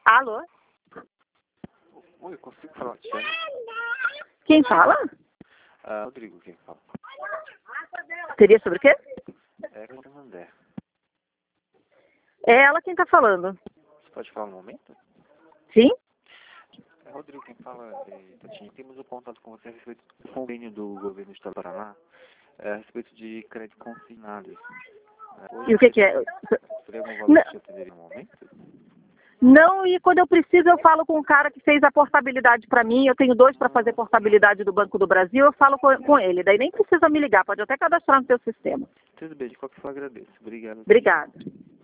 Alô? Oi, eu consigo falar com a Tiane? Quem fala? Rodrigo, quem fala? Seria sobre o quê? É André. É ela quem tá falando. Você pode falar um momento? Sim? É Rodrigo, quem fala? Tatinha, temos um contato com você a respeito do convênio do governo do Estado do Paraná, a respeito de crédito consignado. Hoje E o que é? seria algum valor que te atenderia no momento? Não, e quando eu preciso eu falo com o cara que fez a portabilidade para mim, eu tenho 2 para fazer portabilidade do Banco do Brasil, eu falo com ele, daí nem precisa me ligar, pode até cadastrar no seu sistema. Tudo bem, de qualquer forma agradeço. Obrigado. Obrigada.